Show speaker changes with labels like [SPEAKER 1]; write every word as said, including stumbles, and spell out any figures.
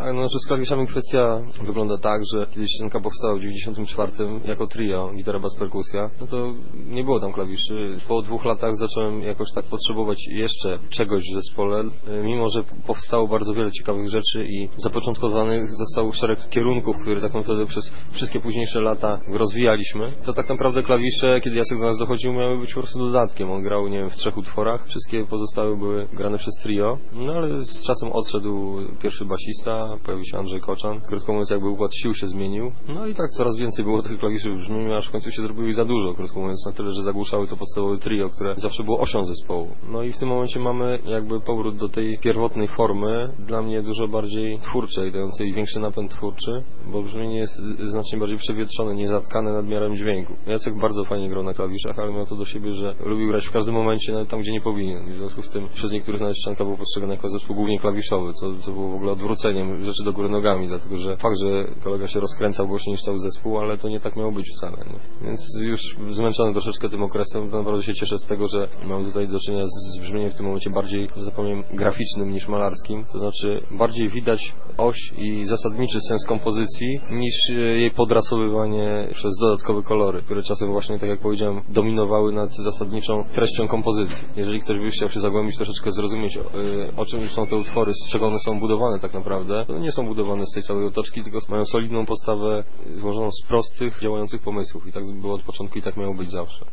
[SPEAKER 1] A no, że z klawiszami kwestia wygląda tak, że kiedyś Stenka powstała w dziewięćdziesiątym czwartym jako trio, gitara, bas, perkusja, no to nie było tam klawiszy. Po dwóch latach zacząłem jakoś tak potrzebować jeszcze czegoś w zespole, mimo że powstało bardzo wiele ciekawych rzeczy i zapoczątkowanych został szereg kierunków, które tak naprawdę przez wszystkie późniejsze lata rozwijaliśmy. To tak naprawdę klawisze, kiedy Jacek do nas dochodził, miały być po prostu dodatkiem. On grał, nie wiem, w trzech utworach, wszystkie pozostałe były grane przez trio, no ale z czasem odszedł pierwszy basista, pojawił się Andrzej Koczan. Krótko mówiąc, jakby układ sił się zmienił. No i tak coraz więcej było tych klawiszy w brzmieniu, aż w końcu się zrobiło ich za dużo, krótko mówiąc, na tyle, że zagłuszały to podstawowe trio, które zawsze było osią zespołu. No i w tym momencie mamy jakby powrót do tej pierwotnej formy, dla mnie dużo bardziej twórczej, dającej większy napęd twórczy, bo brzmienie jest znacznie bardziej przewietrzone, niezatkane nadmiarem dźwięku. Jacek bardzo fajnie grał na klawiszach, ale miał to do siebie, że lubił grać w każdym momencie, nawet tam, gdzie nie powinien. I w związku z tym przez niektórych nawet Stenka był postrzegany jako zespół głównie klawiszowy, co, co było w ogóle odwróceniem rzeczy do góry nogami, dlatego że fakt, że kolega się rozkręcał głośniej niż cały zespół, ale to nie tak miało być wcale. Nie? Więc już zmęczony troszeczkę tym okresem, to naprawdę się cieszę z tego, że mamy tutaj do czynienia z, z brzmieniem w tym momencie bardziej, że tak powiem, graficznym niż malarskim, to znaczy bardziej widać oś i zasadniczy sens kompozycji niż jej podrasowywanie przez dodatkowe kolory, które czasem właśnie, tak jak powiedziałem, dominowały nad zasadniczą treścią kompozycji. Jeżeli ktoś by chciał się zagłębić, troszeczkę zrozumieć, o czym są te utwory, z czego one są budowane tak naprawdę, to nie są budowane z tej całej otoczki, tylko mają solidną postawę złożoną z prostych, działających pomysłów i tak było od początku i tak miało być zawsze.